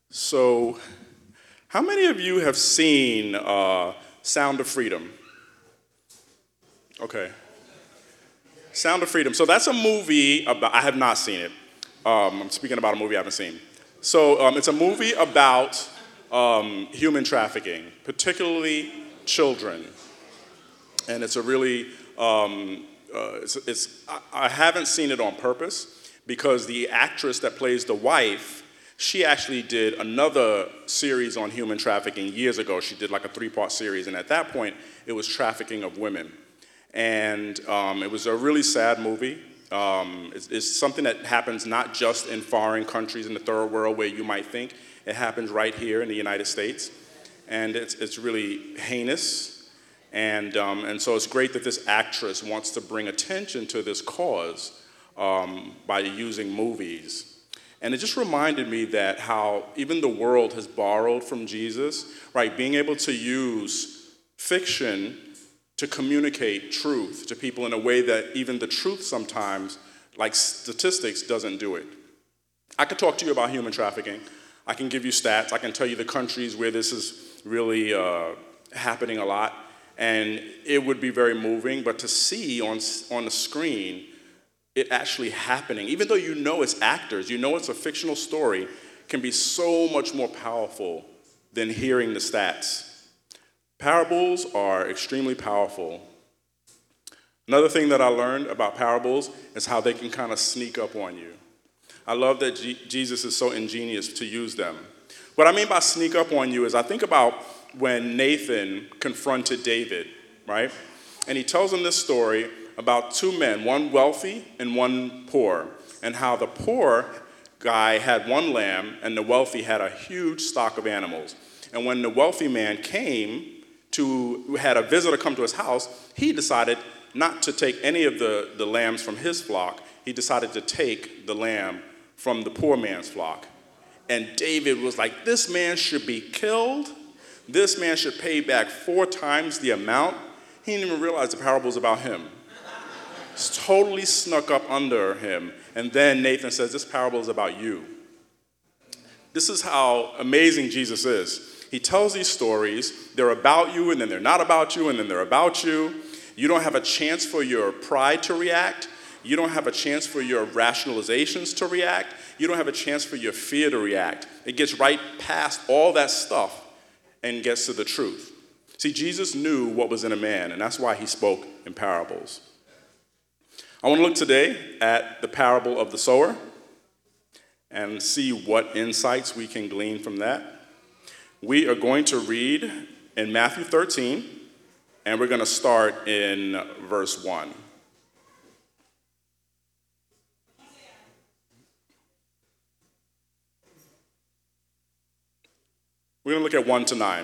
So, how many of you have seen Sound of Freedom? Okay, Sound of Freedom. So that's a movie about. I have not seen it. I'm speaking about a movie I haven't seen. So it's a movie about human trafficking, particularly children, and it's a really. I haven't seen it on purpose because the actress that plays the wife, she actually did another series on human trafficking years ago. She did like a 3-part series, and at that point, it was trafficking of women. And it was a really sad movie. It's something that happens not just in foreign countries in the third world where you might think. It happens right here in the United States. And it's really heinous. And so it's great that this actress wants to bring attention to this cause by using movies. And it just reminded me that how even the world has borrowed from Jesus, right? Being able to use fiction to communicate truth to people in a way that even the truth sometimes, like statistics, doesn't do it. I could talk to you about human trafficking. I can give you stats. I can tell you the countries where this is really happening a lot. And it would be very moving, but to see on the screen it actually happening, even though you know it's actors, you know it's a fictional story, can be so much more powerful than hearing the stats. Parables are extremely powerful. Another thing that I learned about parables is how they can kind of sneak up on you. I love that Jesus is so ingenious to use them. What I mean by sneak up on you is I think about when Nathan confronted David, right? And he tells him this story about two men, one wealthy and one poor, and how the poor guy had one lamb and the wealthy had a huge stock of animals. And when the wealthy man had a visitor come to his house, he decided not to take any of the lambs from his flock. He decided to take the lamb from the poor man's flock. And David was like, this man should be killed. This man should pay back 4 times the amount. He didn't even realize the parable was about him. It's totally snuck up under him. And then Nathan says, this parable is about you. This is how amazing Jesus is. He tells these stories. They're about you, and then they're not about you, and then they're about you. You don't have a chance for your pride to react. You don't have a chance for your rationalizations to react. You don't have a chance for your fear to react. It gets right past all that stuff and gets to the truth. See, Jesus knew what was in a man, and that's why he spoke in parables. I want to look today at the parable of the sower and see what insights we can glean from that. We are going to read in Matthew 13, and we're going to start in verse 1. We're going to look at 1 to 9.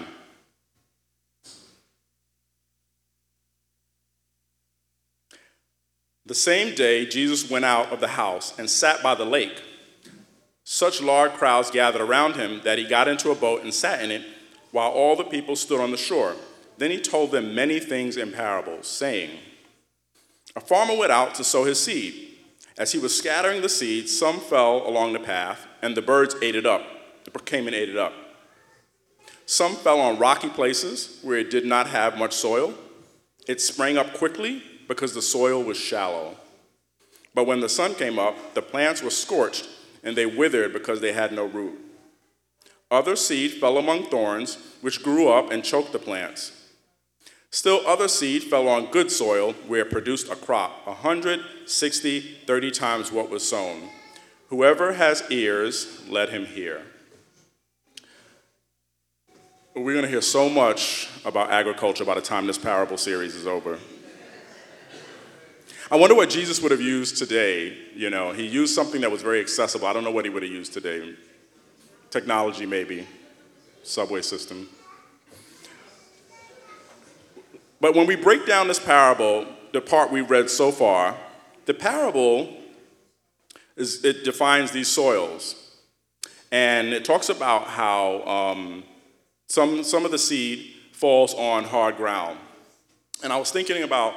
The same day, Jesus went out of the house and sat by the lake. Such large crowds gathered around him that he got into a boat and sat in it while all the people stood on the shore. Then he told them many things in parables, saying, a farmer went out to sow his seed. As he was scattering the seed, some fell along the path, and the birds ate it up. Came and ate it up. Some fell on rocky places where it did not have much soil. It sprang up quickly because the soil was shallow. But when the sun came up, the plants were scorched, and they withered because they had no root. Other seed fell among thorns, which grew up and choked the plants. Still other seed fell on good soil, where it produced a crop, 160, 30 times what was sown. Whoever has ears, let him hear. We're going to hear so much about agriculture by the time this parable series is over. I wonder what Jesus would have used today. You know, he used something that was very accessible. I don't know what he would have used today. Technology, maybe. Subway system. But when we break down this parable, the part we read so far, the parable it defines these soils. And it talks about how some of the seed falls on hard ground. And I was thinking about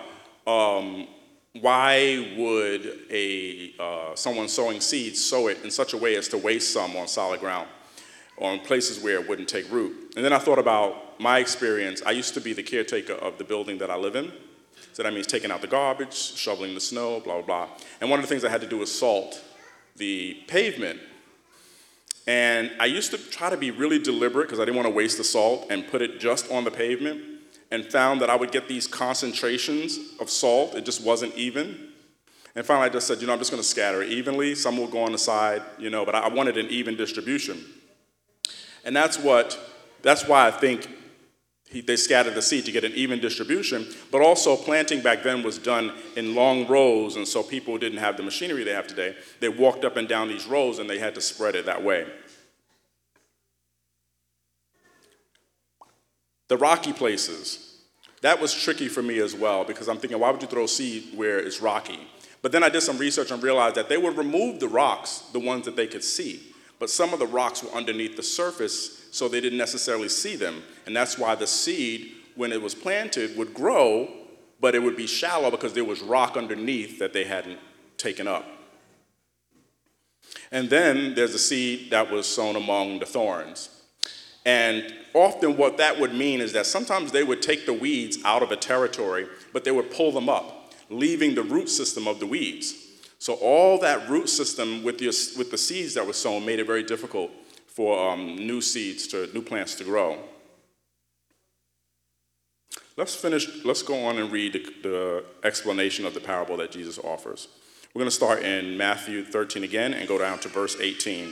why would someone sowing seeds sow it in such a way as to waste some on solid ground? or in places where it wouldn't take root. And then I thought about my experience. I used to be the caretaker of the building that I live in. So that means taking out the garbage, shoveling the snow, blah, blah, blah. And one of the things I had to do was salt the pavement. And I used to try to be really deliberate because I didn't want to waste the salt and put it just on the pavement, and found that I would get these concentrations of salt. It just wasn't even. And finally I just said, I'm just going to scatter it evenly. Some will go on the side, but I wanted an even distribution. And that's why I think they scattered the seed to get an even distribution, but also planting back then was done in long rows, and so people didn't have the machinery they have today. They walked up and down these rows, and they had to spread it that way. The rocky places, that was tricky for me as well, because I'm thinking, why would you throw seed where it's rocky? But then I did some research and realized that they would remove the rocks, the ones that they could see, but some of the rocks were underneath the surface, so they didn't necessarily see them. And that's why the seed, when it was planted, would grow, but it would be shallow because there was rock underneath that they hadn't taken up. And then there's the seed that was sown among the thorns. And often what that would mean is that sometimes they would take the weeds out of a territory, but they would pull them up, leaving the root system of the weeds. So all that root system with the seeds that were sown made it very difficult for new plants to grow. Let's go on and read the explanation of the parable that Jesus offers. We're going to start in Matthew 13 again and go down to verse 18.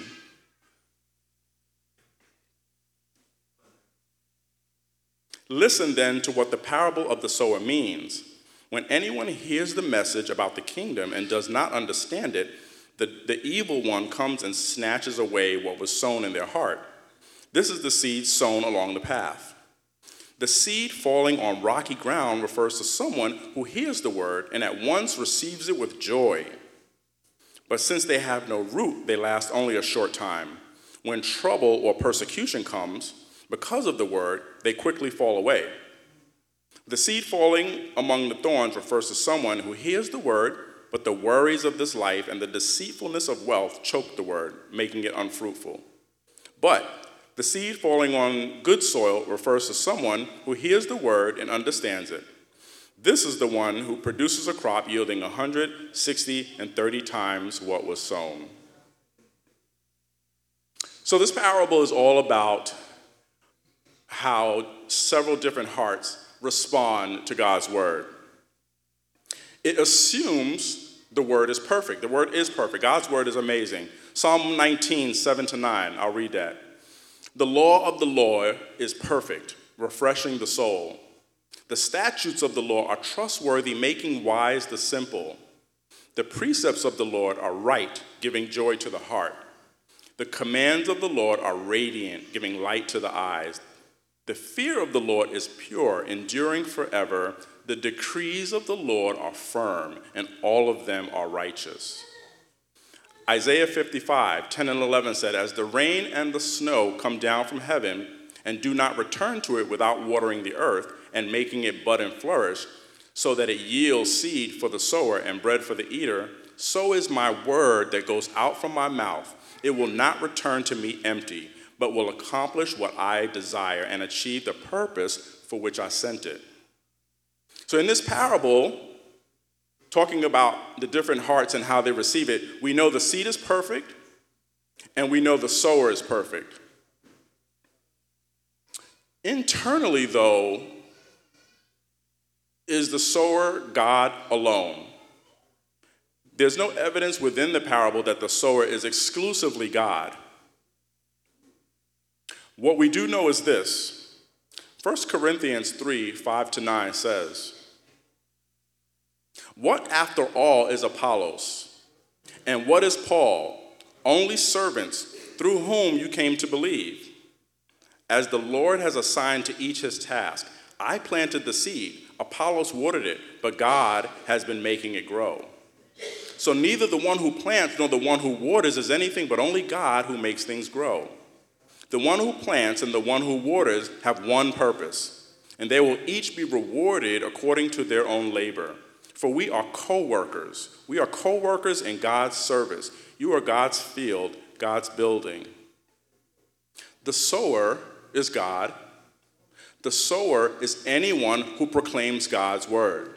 Listen then to what the parable of the sower means. When anyone hears the message about the kingdom and does not understand it, the evil one comes and snatches away what was sown in their heart. This is the seed sown along the path. The seed falling on rocky ground refers to someone who hears the word and at once receives it with joy. But since they have no root, they last only a short time. When trouble or persecution comes, because of the word, they quickly fall away. The seed falling among the thorns refers to someone who hears the word, but the worries of this life and the deceitfulness of wealth choke the word, making it unfruitful. But the seed falling on good soil refers to someone who hears the word and understands it. This is the one who produces a crop yielding 100, 60, and 30 times what was sown. So this parable is all about how several different hearts respond to God's word. It assumes the word is perfect. The word is perfect. God's word is amazing. Psalm 19, 7-9, I'll read that. The law of the Lord is perfect, refreshing the soul. The statutes of the law are trustworthy, making wise the simple. The precepts of the Lord are right, giving joy to the heart. The commands of the Lord are radiant, giving light to the eyes. The fear of the Lord is pure, enduring forever. The decrees of the Lord are firm, and all of them are righteous. Isaiah 55, 10 and 11 said, as the rain and the snow come down from heaven and do not return to it without watering the earth and making it bud and flourish, so that it yields seed for the sower and bread for the eater, so is my word that goes out from my mouth. It will not return to me empty, but will accomplish what I desire and achieve the purpose for which I sent it. So in this parable, talking about the different hearts and how they receive it, we know the seed is perfect, and we know the sower is perfect. Internally, though, is the sower God alone? There's no evidence within the parable that the sower is exclusively God. What we do know is this. 1 Corinthians 3, 5-9 says, what after all is Apollos? And what is Paul? Only servants through whom you came to believe. As the Lord has assigned to each his task, I planted the seed, Apollos watered it, but God has been making it grow. So neither the one who plants nor the one who waters is anything but only God who makes things grow. The one who plants and the one who waters have one purpose, and they will each be rewarded according to their own labor. For we are co-workers. We are co-workers in God's service. You are God's field, God's building. The sower is God. The sower is anyone who proclaims God's word.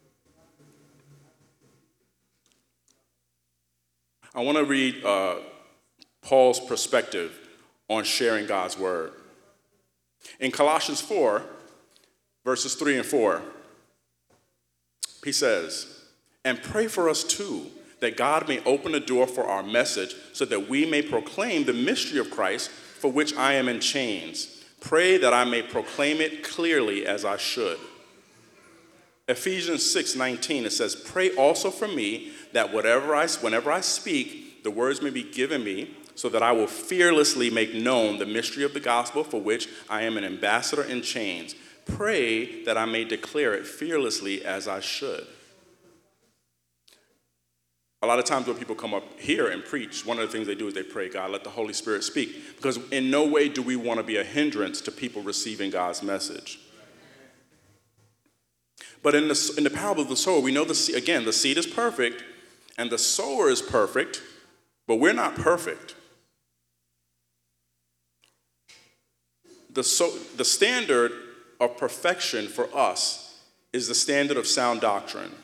I want to read Paul's perspective on sharing God's word. In Colossians 4, verses 3 and 4, he says, "And pray for us too, that God may open the door for our message, so that we may proclaim the mystery of Christ, for which I am in chains. Pray that I may proclaim it clearly as I should." Ephesians 6:19, it says, "Pray also for me that whenever I speak, the words may be given me, so that I will fearlessly make known the mystery of the gospel, for which I am an ambassador in chains. Pray that I may declare it fearlessly as I should." A lot of times when people come up here and preach, one of the things they do is they pray, "God, let the Holy Spirit speak," because in no way do we want to be a hindrance to people receiving God's message. But in the parable of the sower, we know the seed is perfect and the sower is perfect, but we're not perfect. The standard of perfection for us is the standard of sound doctrine.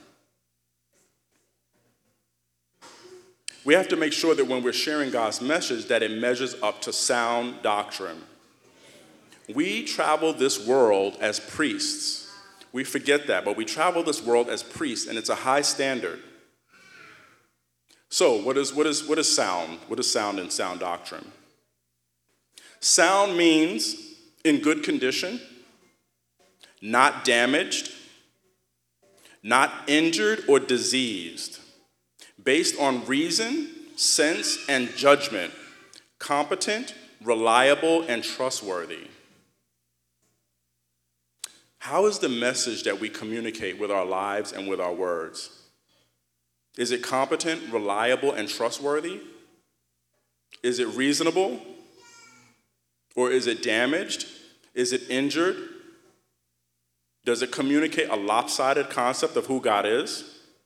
We have to make sure that when we're sharing God's message, that it measures up to sound doctrine. We travel this world as priests. We forget that, but we travel this world as priests, and it's a high standard. So, what is sound? What is sound in sound doctrine? Sound means in good condition, not damaged, not injured or diseased, based on reason, sense, and judgment, competent, reliable, and trustworthy. How is the message that we communicate with our lives and with our words? Is it competent, reliable, and trustworthy? Is it reasonable? Or is it damaged? Is it injured? Does it communicate a lopsided concept of who God is?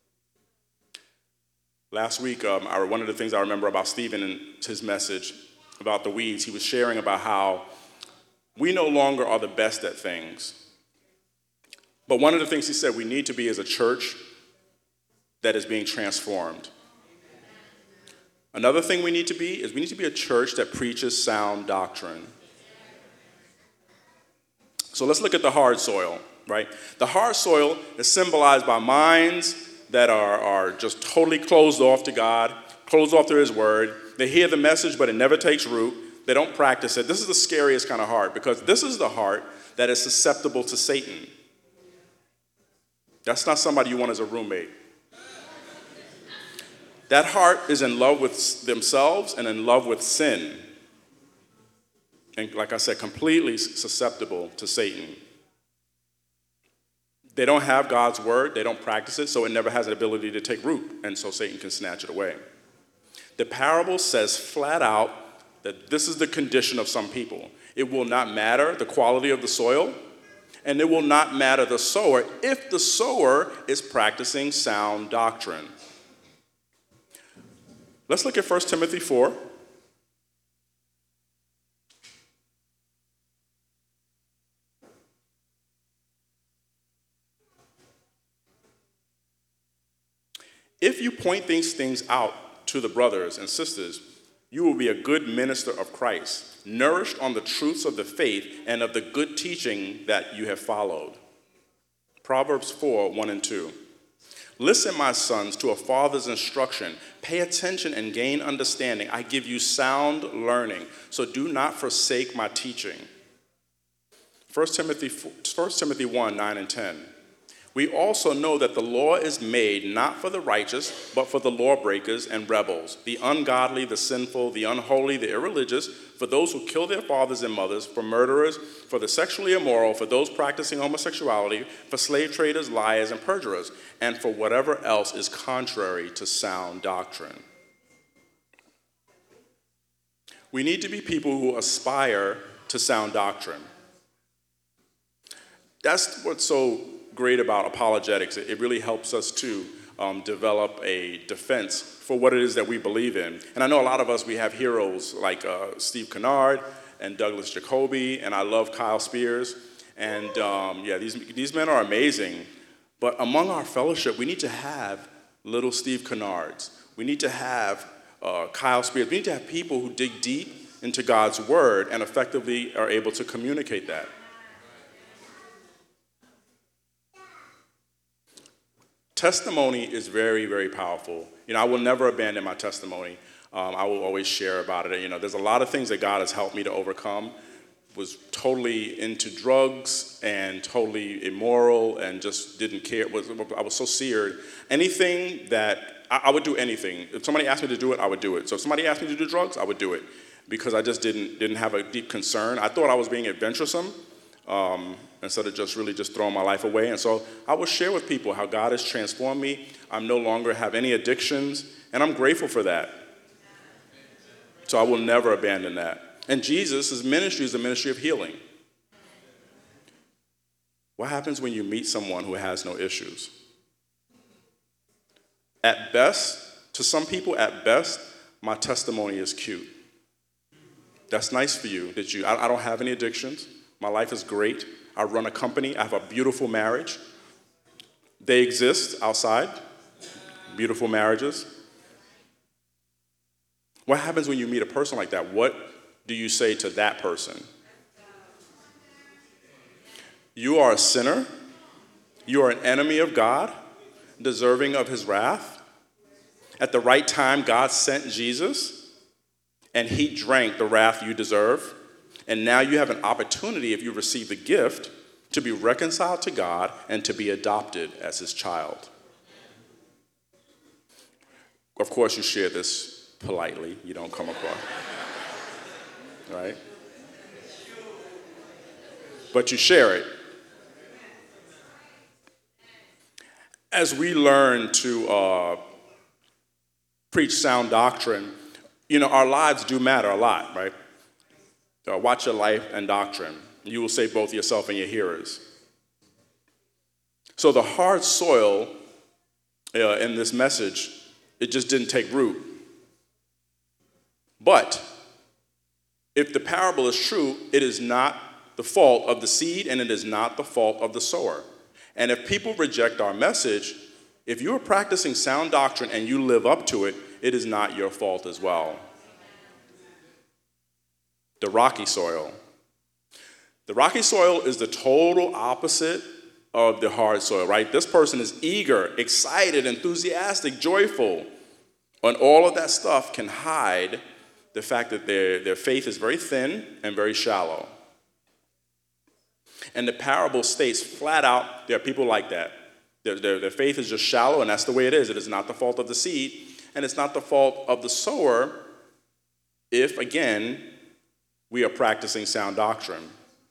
Last week, one of the things I remember about Stephen and his message about the weeds, he was sharing about how we no longer are the best at things. But one of the things he said we need to be is a church that is being transformed. Another thing we need to be is we need to be a church that preaches sound doctrine. So let's look at the hard soil, right? The hard soil is symbolized by minds that are just totally closed off to God, closed off to his word. They hear the message, but it never takes root. They don't practice it. This is the scariest kind of heart, because this is the heart that is susceptible to Satan. That's not somebody you want as a roommate. That heart is in love with themselves and in love with sin. And like I said, completely susceptible to Satan. They don't have God's word, they don't practice it, so it never has an ability to take root, and so Satan can snatch it away. The parable says flat out that this is the condition of some people. It will not matter the quality of the soil, and it will not matter the sower if the sower is practicing sound doctrine. Let's look at 1 Timothy 4. If you point these things out to the brothers and sisters, you will be a good minister of Christ, nourished on the truths of the faith and of the good teaching that you have followed. Proverbs 4, 1 and 2. Listen, my sons, to a father's instruction. Pay attention and gain understanding. I give you sound learning, so do not forsake my teaching. 1 Timothy 1, 9 and 10. We also know that the law is made not for the righteous, but for the lawbreakers and rebels, the ungodly, the sinful, the unholy, the irreligious, for those who kill their fathers and mothers, for murderers, for the sexually immoral, for those practicing homosexuality, for slave traders, liars, and perjurers, and for whatever else is contrary to sound doctrine. We need to be people who aspire to sound doctrine. That's what's so great about apologetics. It really helps us to develop a defense for what it is that we believe in. And I know a lot of us, we have heroes like Steve Kennard and Douglas Jacoby, and I love Kyle Spears. And these men are amazing. But among our fellowship, we need to have little Steve Kennards. We need to have Kyle Spears. We need to have people who dig deep into God's word and effectively are able to communicate that. Testimony is very, very powerful. I will never abandon my testimony. I will always share about it. There's a lot of things that God has helped me to overcome. Was totally into drugs and totally immoral and just didn't care. I was so seared. Anything that, I would do anything. If somebody asked me to do it, I would do it. So if somebody asked me to do drugs, I would do it because I just didn't have a deep concern. I thought I was being adventuresome instead of just throwing my life away. And so I will share with people how God has transformed me. I no longer have any addictions, and I'm grateful for that. So I will never abandon that. And Jesus' ministry is a ministry of healing. What happens when you meet someone who has no issues? At best, to some people, my testimony is cute. That's nice for you. I don't have any addictions. My life is great. I run a company. I have a beautiful marriage. They exist outside. Beautiful marriages. What happens when you meet a person like that? What do you say to that person? You are a sinner. You are an enemy of God, deserving of his wrath. At the right time, God sent Jesus, and he drank the wrath you deserve. And now you have an opportunity, if you receive the gift, to be reconciled to God and to be adopted as his child. Of course, you share this politely. You don't come across. Right? But you share it. As we learn to preach sound doctrine, our lives do matter a lot, right? Watch your life and doctrine. You will save both yourself and your hearers. So the hard soil in this message, it just didn't take root. But if the parable is true, it is not the fault of the seed and it is not the fault of the sower. And if people reject our message, if you're practicing sound doctrine and you live up to it, it is not your fault as well. The rocky soil. The rocky soil is the total opposite of the hard soil, right? This person is eager, excited, enthusiastic, joyful. And all of that stuff can hide the fact that their faith is very thin and very shallow. And the parable states flat out, there are people like that. Their faith is just shallow, and that's the way it is. It is not the fault of the seed, and it's not the fault of the sower if, again, we are practicing sound doctrine.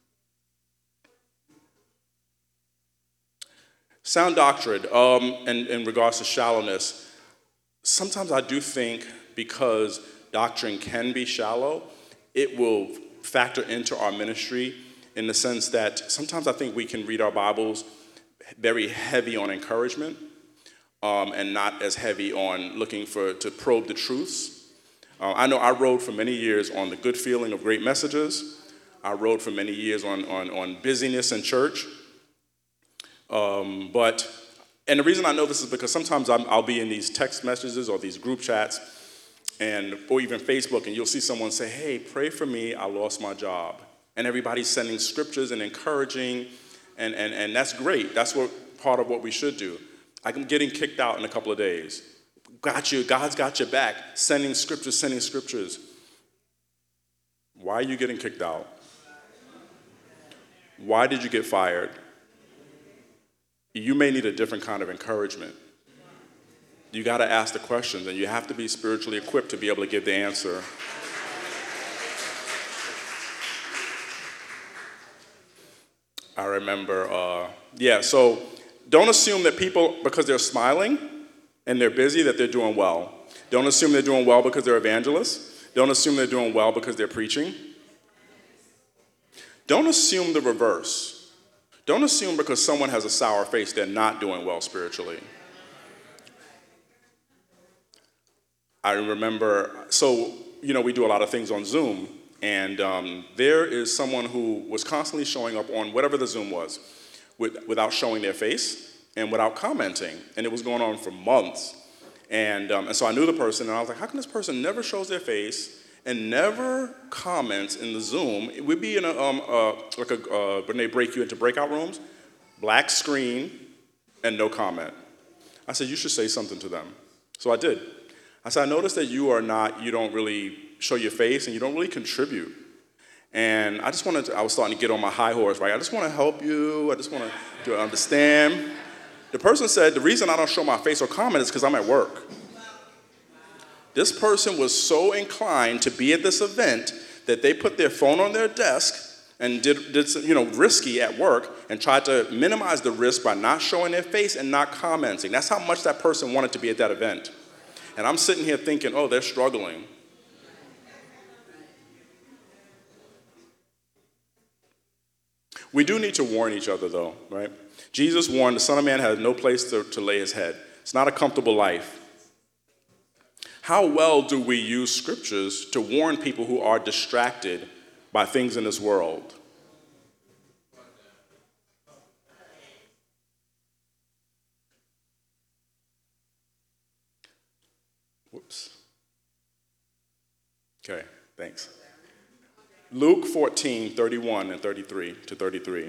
Sound doctrine, in regards to shallowness, sometimes I do think because doctrine can be shallow, it will factor into our ministry in the sense that sometimes I think we can read our Bibles very heavy on encouragement and not as heavy on looking to probe the truths. I know I wrote for many years on the good feeling of great messages. I wrote for many years on busyness in church. And the reason I know this is because sometimes I'll be in these text messages or these group chats or even Facebook, and you'll see someone say, hey, pray for me, I lost my job. And everybody's sending scriptures and encouraging, and that's great. That's part of what we should do. I'm getting kicked out in a couple of days. Got you, God's got your back. Sending scriptures. Why are you getting kicked out? Why did you get fired? You may need a different kind of encouragement. You got to ask the questions, and you have to be spiritually equipped to be able to give the answer. I remember, so don't assume that people, because they're smiling and they're busy, that they're doing well. Don't assume they're doing well because they're evangelists. Don't assume they're doing well because they're preaching. Don't assume the reverse. Don't assume because someone has a sour face they're not doing well spiritually. I remember, so, we do a lot of things on Zoom, and there is someone who was constantly showing up on whatever the Zoom was without showing their face and without commenting, and it was going on for months. And so I knew the person, and I was like, how come this person never shows their face and never comments in the Zoom? It would be in when they break you into breakout rooms, black screen, and no comment. I said, you should say something to them. So I did. I said, I noticed that you don't really show your face and you don't really contribute. And I was starting to get on my high horse, right? I just want to help you. I just want to understand. The person said, the reason I don't show my face or comment is because I'm at work. This person was so inclined to be at this event that they put their phone on their desk and did risky at work and tried to minimize the risk by not showing their face and not commenting. That's how much that person wanted to be at that event. And I'm sitting here thinking, oh, they're struggling. We do need to warn each other, though, right? Jesus warned the Son of Man has no place to lay his head. It's not a comfortable life. How well do we use scriptures to warn people who are distracted by things in this world? Whoops. Okay, thanks. Luke 14, 31 and 33 to 33.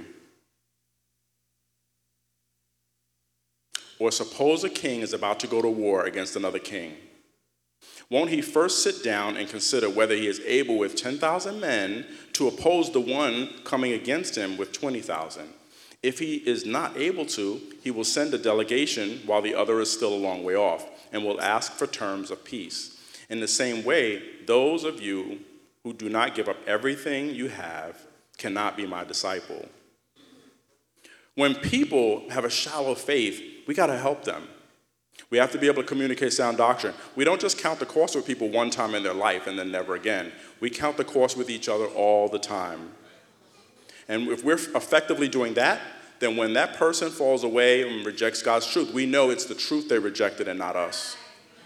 Or suppose a king is about to go to war against another king. Won't he first sit down and consider whether he is able with 10,000 men to oppose the one coming against him with 20,000? If he is not able to, he will send a delegation while the other is still a long way off and will ask for terms of peace. In the same way, those of you who do not give up everything you have cannot be my disciple. When people have a shallow faith, we got to help them. We have to be able to communicate sound doctrine. We don't just count the cost with people one time in their life and then never again. We count the cost with each other all the time. And if we're effectively doing that, then when that person falls away and rejects God's truth, we know it's the truth they rejected and not us.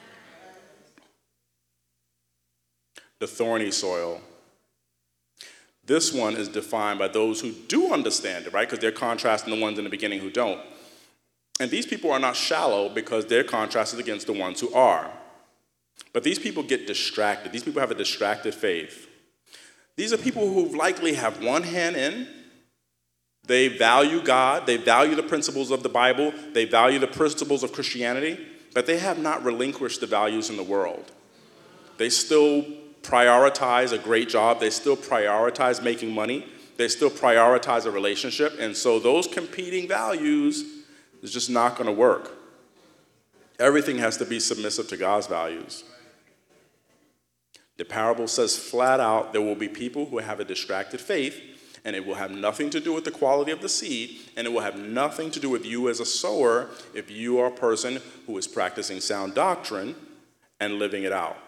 The thorny soil. This one is defined by those who do understand it, right? Because they're contrasting the ones in the beginning who don't. And these people are not shallow because they're contrasted against the ones who are. But these people get distracted. These people have a distracted faith. These are people who likely have one hand in. They value God. They value the principles of the Bible. They value the principles of Christianity. But they have not relinquished the values in the world. They still prioritize a great job. They still prioritize making money. They still prioritize a relationship. And so those competing values is just not going to work. Everything has to be submissive to God's values. The parable says flat out, there will be people who have a distracted faith, and it will have nothing to do with the quality of the seed, and it will have nothing to do with you as a sower if you are a person who is practicing sound doctrine and living it out.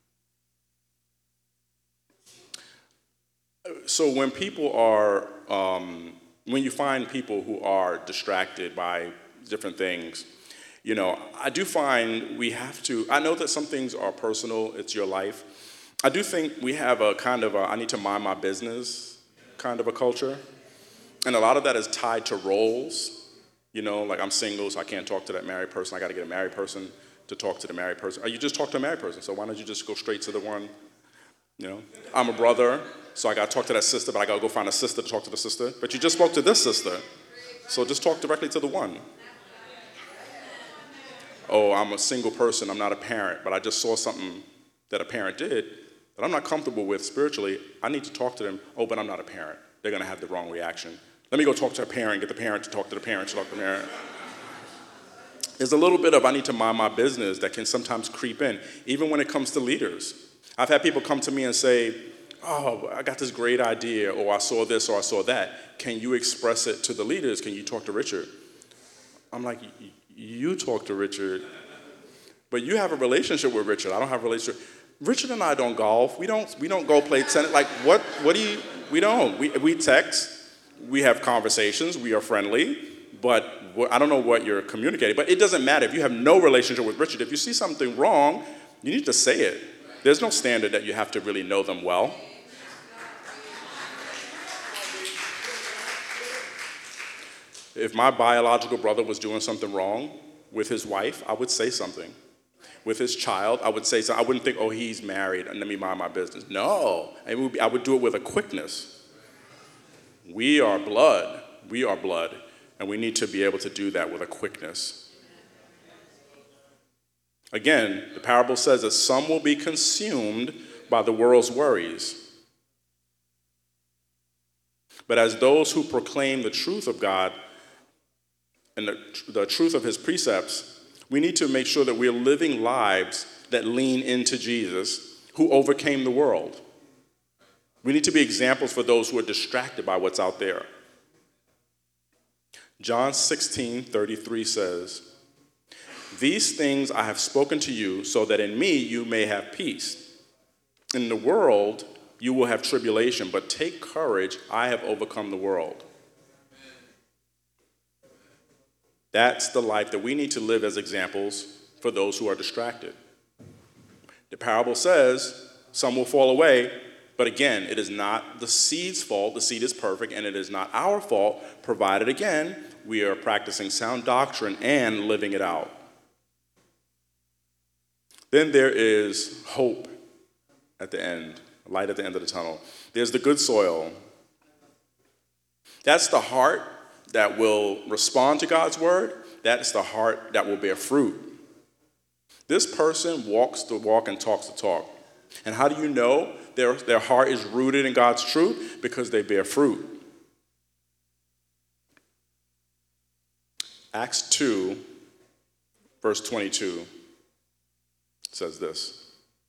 So when you find people who are distracted by different things, I do find we have to, I know that some things are personal, it's your life. I do think we have a kind of I need to mind my business kind of a culture. And a lot of that is tied to roles. Like I'm single, so I can't talk to that married person. I got to get a married person to talk to the married person. Or you just talk to a married person, so why don't you just go straight to the one, I'm a brother, so I got to talk to that sister, but I got to go find a sister to talk to the sister. But you just spoke to this sister, so just talk directly to the one. Oh, I'm a single person, I'm not a parent, but I just saw something that a parent did that I'm not comfortable with spiritually. I need to talk to them. Oh, but I'm not a parent. They're going to have the wrong reaction. Let me go talk to a parent, get the parent to talk to the parent, to talk to the parent. There's a little bit of I need to mind my business that can sometimes creep in, even when it comes to leaders. I've had people come to me and say, oh, I got this great idea, or I saw this, or I saw that. Can you express it to the leaders? Can you talk to Richard? I'm like, you talk to Richard, but you have a relationship with Richard. I don't have a relationship. Richard and I don't golf. We don't go play tennis. Like, what do you, we don't. We text. We have conversations. We are friendly, but I don't know what you're communicating. But it doesn't matter. If you have no relationship with Richard, if you see something wrong, You need to say it. There's no standard that you have to really know them well. If my biological brother was doing something wrong with his wife, I would say something. With his child, I would say something. I wouldn't think, oh, he's married, and let me mind my business. No, I would do it with a quickness. We are blood. We are blood, and we need to be able to do that with a quickness. Again, the parable says that some will be consumed by the world's worries. But as those who proclaim the truth of God and the truth of his precepts, we need to make sure that we're living lives that lean into Jesus, who overcame the world. We need to be examples for those who are distracted by what's out there. John 16:33 says, "These things I have spoken to you so that in me you may have peace. In the world you will have tribulation, but take courage, I have overcome the world." That's the life that we need to live as examples for those who are distracted. The parable says some will fall away, but again, it is not the seed's fault. The seed is perfect, and it is not our fault, provided, again, we are practicing sound doctrine and living it out. Then there is hope at the end, light at the end of the tunnel. There's the good soil. That's the heart that will respond to God's word. That's the heart that will bear fruit. This person walks the walk and talks the talk. And how do you know their heart is rooted in God's truth? Because they bear fruit. Acts 2, verse 22 says this.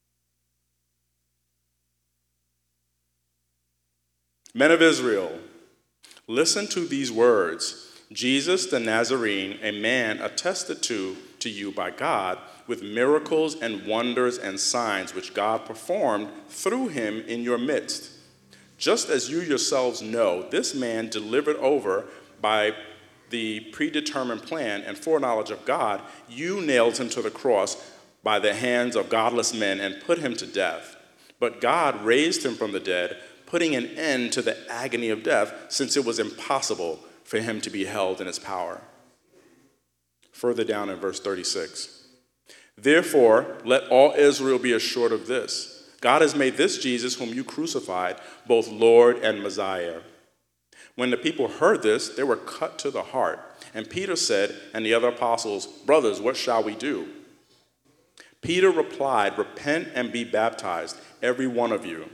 "Men of Israel, listen to these words. Jesus the Nazarene, a man attested to you by God with miracles and wonders and signs which God performed through him in your midst. Just as you yourselves know, this man delivered over by the predetermined plan and foreknowledge of God, you nailed him to the cross by the hands of godless men and put him to death. But God raised him from the dead, putting an end to the agony of death, since it was impossible for him to be held in its power." Further down in verse 36, "Therefore, let all Israel be assured of this. God has made this Jesus, whom you crucified, both Lord and Messiah." When the people heard this, they were cut to the heart. And Peter said, and the other apostles, "Brothers, what shall we do?" Peter replied, "Repent and be baptized, every one of you,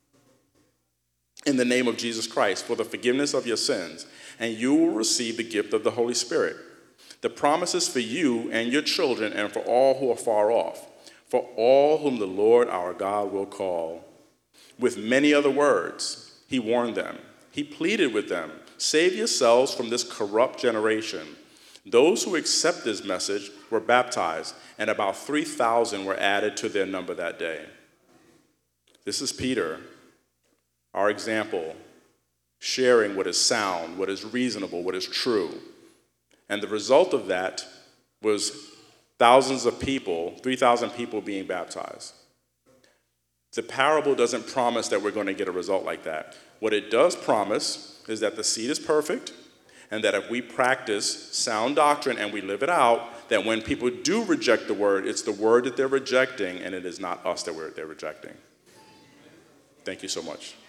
in the name of Jesus Christ, for the forgiveness of your sins, and you will receive the gift of the Holy Spirit. The promise is for you and your children and for all who are far off, for all whom the Lord our God will call." With many other words, he warned them. He pleaded with them, "Save yourselves from this corrupt generation." Those who accepted his message were baptized, and about 3,000 were added to their number that day. This is Peter, our example, sharing what is sound, what is reasonable, what is true. And the result of that was thousands of people, 3,000 people being baptized. The parable doesn't promise that we're going to get a result like that. What it does promise is that the seed is perfect, and that if we practice sound doctrine and we live it out, that when people do reject the word, it's the word that they're rejecting, and it is not us that they're rejecting. Thank you so much.